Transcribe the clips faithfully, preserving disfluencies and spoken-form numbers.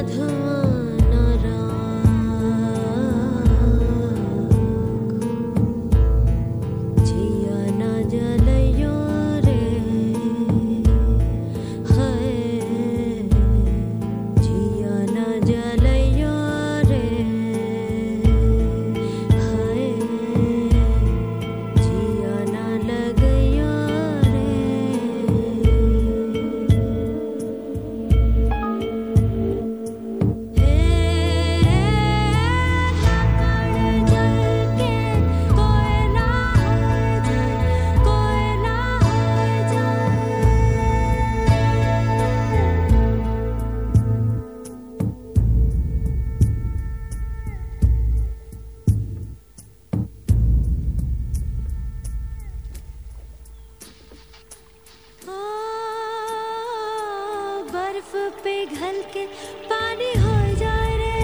पिघल के पानी हो जाए रे,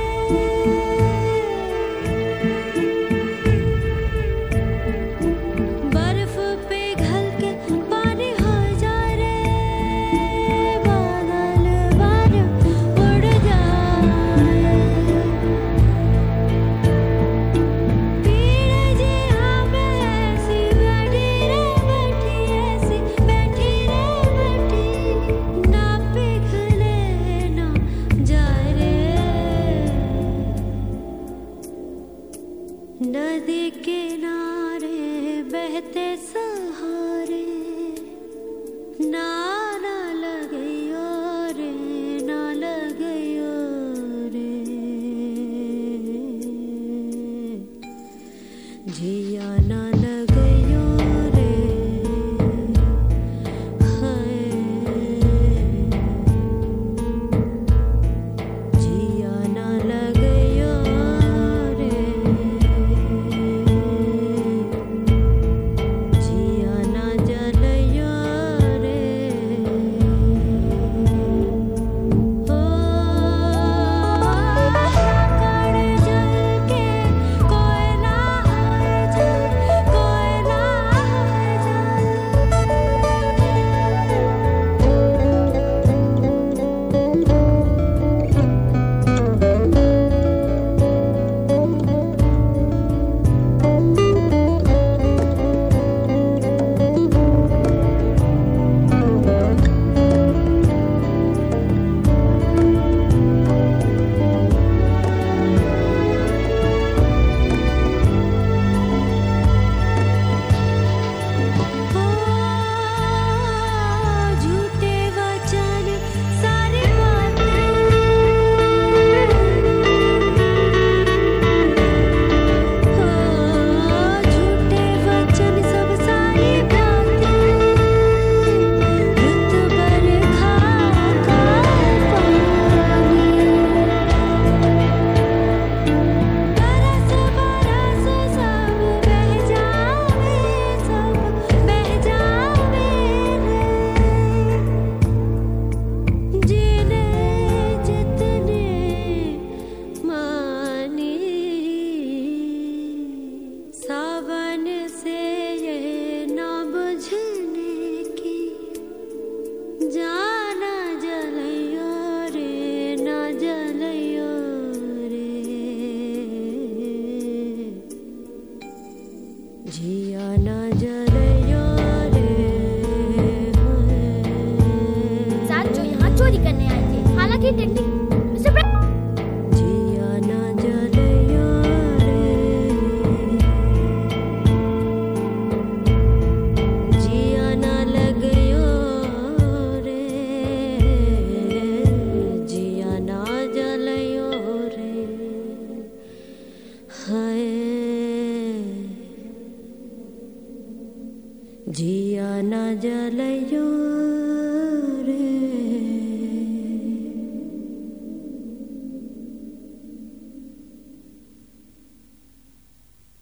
बर्फ पिघल के पानी हो जाए रे, बादल बार उड़ जाए, पीड़ जी हमें ऐसी बैठी रे बैठी, ऐसी बैठी रे बैठी, ना पिघले ना जाए रे, नदी किनारे बहते सहारे, ना ना लगइयो रे, ना लगइयो रे, जिया ना लगइयो रे, हाय जिया ना लगइयो रे, जिया ना जलइयो रे, ओ लाकड़ जल के कोयला है जल, कोयला है झूठे वचन सारी बातें, झूठे वचन सब सारी बातें, रुत बरखा का पानी, बरस बरस सब बह जावे, सब बह जावे रे, जीने जितने मानी, सावन से ये ना बुझने की, जाना जलइयो रे, ना जलइयो रे, जिया ना जलइयो रे, साथ जो यहाँ चोरी करने आए थे, हालांकि टेक्निक जिया ना जलइयो रे, जिया ना लगइयो रे, जिया ना जलइयो रे, हाय जिया ना जलइयो